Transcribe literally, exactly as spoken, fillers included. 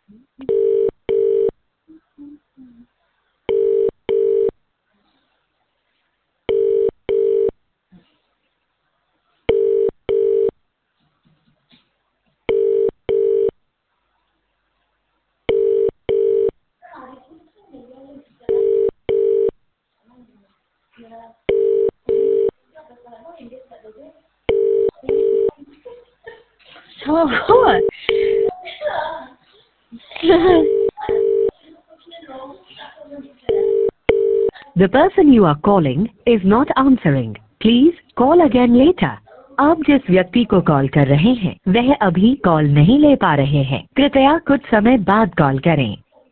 Oh, what? The person you are calling is not answering. Please call again later. आप जिस व्यक्ति को call कर रहे हैं वह अभी कॉल नहीं ले पा रहे हैं। कृपया कुछ समय बाद कॉल करें।